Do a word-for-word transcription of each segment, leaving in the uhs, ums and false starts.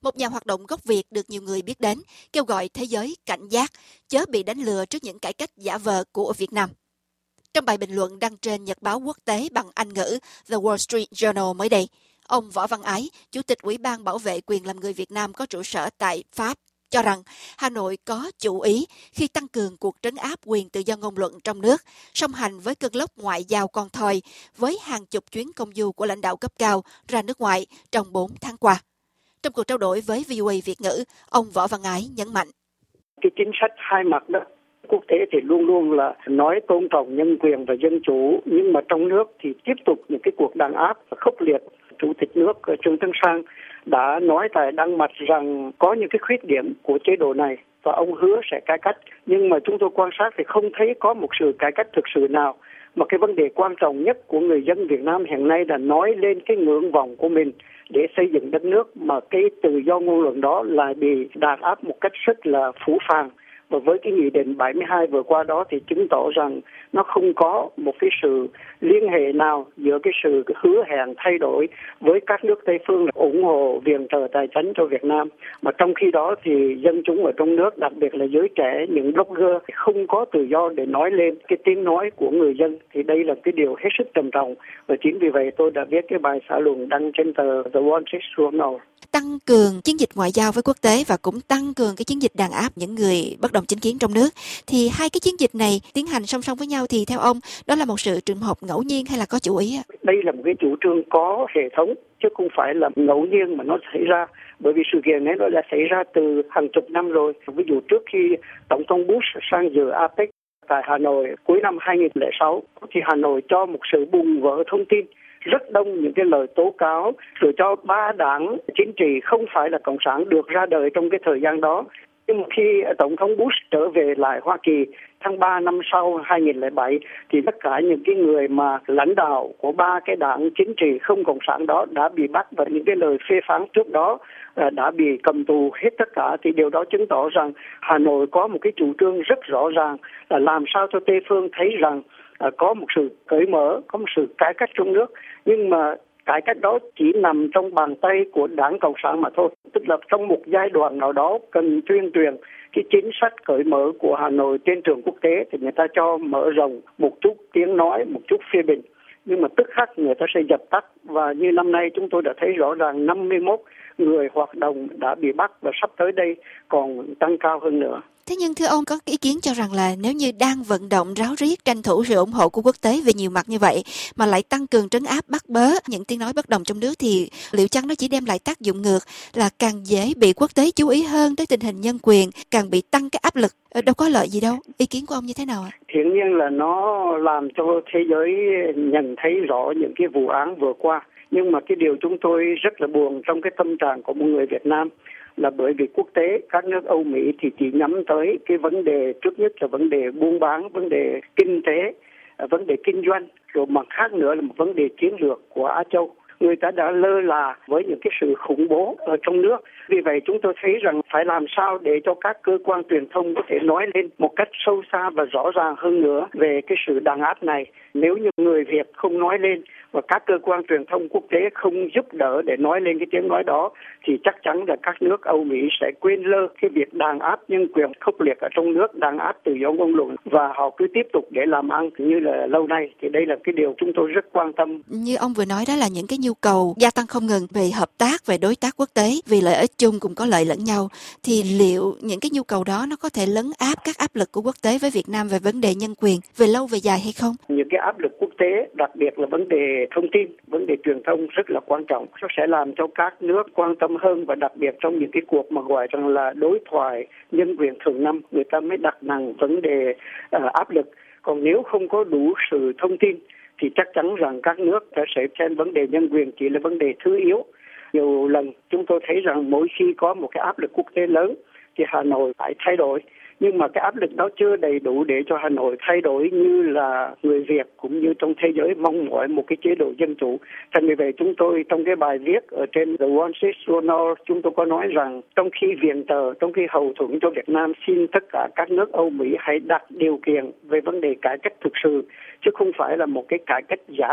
Một nhà hoạt động gốc Việt được nhiều người biết đến, kêu gọi thế giới cảnh giác, chớ bị đánh lừa trước những cải cách giả vờ của Việt Nam. Trong bài bình luận đăng trên nhật báo quốc tế bằng Anh ngữ The Wall Street Journal mới đây, ông Võ Văn Ái, Chủ tịch Ủy ban Bảo vệ quyền làm người Việt Nam có trụ sở tại Pháp, cho rằng Hà Nội có chủ ý khi tăng cường cuộc trấn áp quyền tự do ngôn luận trong nước, song hành với cơn lốc ngoại giao con thoi với hàng chục chuyến công du của lãnh đạo cấp cao ra nước ngoài trong bốn tháng qua. Trong cuộc trao đổi với vê o a Việt ngữ, ông Võ Văn Ái nhấn mạnh. Cái chính sách hai mặt đó, quốc tế thì luôn luôn là nói tôn trọng nhân quyền và dân chủ, nhưng mà trong nước thì tiếp tục những cái cuộc đàn áp và khốc liệt. Chủ tịch nước Trương Tấn Sang đã nói tại Đan Mạch rằng có những cái khuyết điểm của chế độ này và ông hứa sẽ cải cách, nhưng mà chúng tôi quan sát thì không thấy có một sự cải cách thực sự nào. Mà cái vấn đề quan trọng nhất của người dân Việt Nam hiện nay là nói lên cái ngưỡng vọng của mình để xây dựng đất nước, mà cái tự do ngôn luận đó lại bị đàn áp một cách rất là phũ phàng. Và với cái nghị định bảy mươi hai vừa qua đó thì chứng tỏ rằng nó không có một cái sự liên hệ nào giữa cái sự hứa hẹn thay đổi với các nước Tây phương là ủng hộ viện trợ tài chính cho Việt Nam. Mà trong khi đó thì dân chúng ở trong nước, đặc biệt là giới trẻ, những blogger không có tự do để nói lên cái tiếng nói của người dân. Thì đây là cái điều hết sức trầm trọng. Và chính vì vậy tôi đã viết cái bài xã luận đăng trên tờ The Wall Street Journal. Tăng cường chiến dịch ngoại giao với quốc tế và cũng tăng cường cái chiến dịch đàn áp những người bất đồng chính kiến trong nước. Thì hai cái chiến dịch này tiến hành song song với nhau thì theo ông đó là một sự trùng hợp ngẫu nhiên hay là có chủ ý? Đây là một cái chủ trương có hệ thống chứ không phải là ngẫu nhiên mà nó xảy ra. Bởi vì sự kiện này nó đã xảy ra từ hàng chục năm rồi. Ví dụ trước khi Tổng thống Bush sang dự a pếch tại Hà Nội cuối năm hai nghìn không trăm lẻ sáu thì Hà Nội cho một sự bùng vỡ thông tin, rất đông những cái lời tố cáo rồi cho ba đảng chính trị không phải là cộng sản được ra đời trong cái thời gian đó. Nhưng mà khi Tổng thống Bush trở về lại Hoa Kỳ tháng ba năm sau hai nghìn không trăm lẻ bảy thì tất cả những cái người mà lãnh đạo của ba cái đảng chính trị không cộng sản đó đã bị bắt, và những cái lời phê phán trước đó đã bị cầm tù hết tất cả. Thì điều đó chứng tỏ rằng Hà Nội có một cái chủ trương rất rõ ràng là làm sao cho Tây phương thấy rằng À, có một sự cởi mở, có một sự cải cách trong nước, nhưng mà cải cách đó chỉ nằm trong bàn tay của Đảng Cộng sản mà thôi. Tức là trong một giai đoạn nào đó cần tuyên truyền cái chính sách cởi mở của Hà Nội trên trường quốc tế thì người ta cho mở rộng một chút tiếng nói, một chút phê bình, nhưng mà tức khắc người ta sẽ dập tắt. Và như năm nay chúng tôi đã thấy rõ ràng năm mươi mốt người hoạt động đã bị bắt và sắp tới đây còn tăng cao hơn nữa. Thế nhưng thưa ông, có ý kiến cho rằng là nếu như đang vận động ráo riết tranh thủ sự ủng hộ của quốc tế về nhiều mặt như vậy mà lại tăng cường trấn áp bắt bớ những tiếng nói bất đồng trong nước thì liệu chăng nó chỉ đem lại tác dụng ngược là càng dễ bị quốc tế chú ý hơn tới tình hình nhân quyền, càng bị tăng cái áp lực, đâu có lợi gì đâu. Ý kiến của ông như thế nào ạ? Hiển nhiên là nó làm cho thế giới nhận thấy rõ những cái vụ án vừa qua. Nhưng mà cái điều chúng tôi rất là buồn trong cái tâm trạng của một người Việt Nam là bởi vì quốc tế, các nước Âu Mỹ thì chỉ nhắm tới cái vấn đề trước nhất là vấn đề buôn bán, vấn đề kinh tế, vấn đề kinh doanh, rồi mặt khác nữa là một vấn đề chiến lược của Á Châu. Người ta đã lơ là với những cái sự khủng bố ở trong nước. Vì vậy chúng tôi thấy rằng phải làm sao để cho các cơ quan truyền thông có thể nói lên một cách sâu xa và rõ ràng hơn nữa về cái sự đàn áp này. Nếu như người Việt không nói lên và các cơ quan truyền thông quốc tế không giúp đỡ để nói lên cái tiếng nói đó thì chắc chắn là các nước Âu Mỹ sẽ quên lơ cái việc đàn áp nhân quyền khốc liệt ở trong nước, đàn áp tự do ngôn luận, và họ cứ tiếp tục để làm ăn như là lâu nay. Thì đây là cái điều chúng tôi rất quan tâm. Như ông vừa nói đó là những cái nhu cầu gia tăng không ngừng về hợp tác, về đối tác quốc tế, vì lợi ích chung cùng có lợi lẫn nhau. Thì liệu những cái nhu cầu đó nó có thể lấn áp các áp lực của quốc tế với Việt Nam về vấn đề nhân quyền về lâu về dài hay không? Những cái áp lực quốc tế, đặc biệt là vấn đề thông tin, vấn đề truyền thông rất là quan trọng. Nó sẽ làm cho các nước quan tâm hơn, và đặc biệt trong những cái cuộc mà gọi rằng là đối thoại nhân quyền thường năm, người ta mới đặt nặng vấn đề uh, áp lực. Còn nếu không có đủ sự thông tin thì chắc chắn rằng các nước sẽ xem vấn đề nhân quyền chỉ là vấn đề thứ yếu. Nhiều lần chúng tôi thấy rằng mỗi khi có một cái áp lực quốc tế lớn thì Hà Nội phải thay đổi. Nhưng mà cái áp lực đó chưa đầy đủ để cho Hà Nội thay đổi như là người Việt cũng như trong thế giới mong mỏi một cái chế độ dân chủ. Thành vì vậy chúng tôi trong cái bài viết ở trên The Wall Street Journal chúng tôi có nói rằng trong khi viện trợ, trong khi hậu thuẫn cho Việt Nam, xin tất cả các nước Âu Mỹ hãy đặt điều kiện về vấn đề cải cách thực sự chứ không phải là một cái cải cách giả vờ.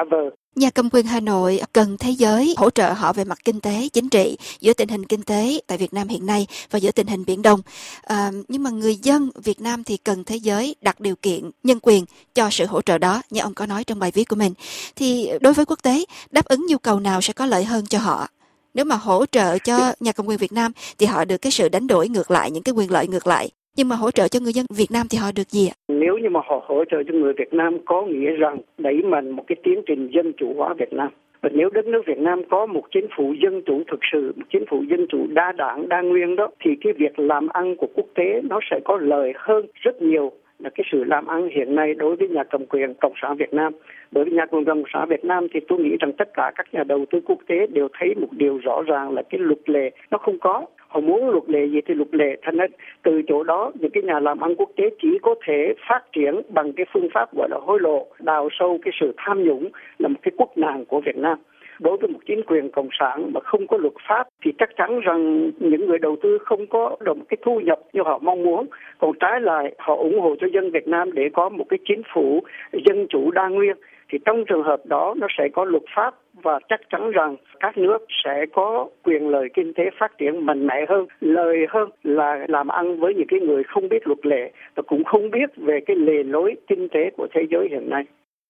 Nhà cầm quyền Hà Nội cần thế giới hỗ trợ họ về mặt kinh tế, chính trị giữa tình hình kinh tế tại Việt Nam hiện nay và giữa tình hình Biển Đông. À, nhưng mà người dân Việt Nam thì cần thế giới đặt điều kiện nhân quyền cho sự hỗ trợ đó, như ông có nói trong bài viết của mình. Thì đối với quốc tế, đáp ứng nhu cầu nào sẽ có lợi hơn cho họ? Nếu mà hỗ trợ cho nhà cầm quyền Việt Nam thì họ được cái sự đánh đổi ngược lại, những cái quyền lợi ngược lại. Nhưng mà hỗ trợ cho người dân Việt Nam thì họ được gì ạ? Nếu như mà họ hỗ trợ cho người Việt Nam có nghĩa rằng đẩy mạnh một cái tiến trình dân chủ hóa Việt Nam. Và nếu đất nước Việt Nam có một chính phủ dân chủ thực sự, một chính phủ dân chủ đa đảng, đa nguyên đó, thì cái việc làm ăn của quốc tế nó sẽ có lợi hơn rất nhiều là cái sự làm ăn hiện nay đối với nhà cầm quyền Cộng sản Việt Nam. Bởi vì nhà cầm quyền Cộng sản Việt Nam thì tôi nghĩ rằng tất cả các nhà đầu tư quốc tế đều thấy một điều rõ ràng là cái luật lệ nó không có. Họ muốn luật lệ gì thì luật lệ, thành nên từ chỗ đó những cái nhà làm ăn quốc tế chỉ có thể phát triển bằng cái phương pháp gọi là hối lộ, đào sâu cái sự tham nhũng là một cái quốc nạn của Việt Nam. Đối với một chính quyền cộng sản mà không có luật pháp thì chắc chắn rằng những người đầu tư không có được một cái thu nhập như họ mong muốn. Còn trái lại họ ủng hộ cho dân Việt Nam để có một cái chính phủ dân chủ đa nguyên. Thì trong trường hợp đó nó sẽ có luật pháp và chắc chắn rằng các nước sẽ có quyền lợi kinh tế phát triển mạnh mẽ hơn, lợi hơn là làm ăn với những cái người không biết luật lệ và cũng không biết về cái lề lối kinh tế của thế giới hiện nay.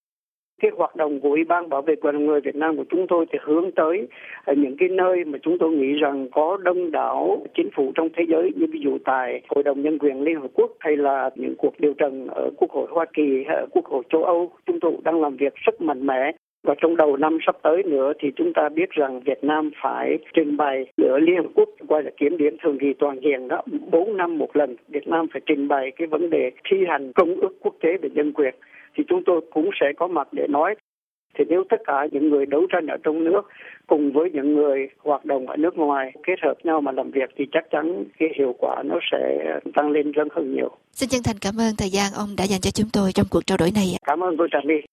Cái hoạt động của Ủy ban Bảo vệ quyền người Việt Nam của chúng tôi thì hướng tới những cái nơi mà chúng tôi nghĩ rằng có đông đảo chính phủ trong thế giới, như ví dụ tại Hội đồng Nhân quyền Liên Hợp Quốc hay là những cuộc điều trần ở Quốc hội Hoa Kỳ, Quốc hội châu Âu. Chúng tôi đang làm việc rất mạnh mẽ. Và trong đầu năm sắp tới nữa thì chúng ta biết rằng Việt Nam phải trình bày ở Liên Hợp Quốc gọi là kiểm điểm thường kỳ toàn diện đó, bốn năm một lần Việt Nam phải trình bày cái vấn đề thi hành công ước quốc tế về nhân quyền. Thì chúng tôi cũng sẽ có mặt để nói. Thì nếu tất cả những người đấu tranh ở trong nước cùng với những người hoạt động ở nước ngoài kết hợp nhau mà làm việc thì chắc chắn cái hiệu quả nó sẽ tăng lên rất hơn nhiều. Xin chân thành cảm ơn thời gian ông đã dành cho chúng tôi trong cuộc trao đổi này. Cảm ơn cô Trà My.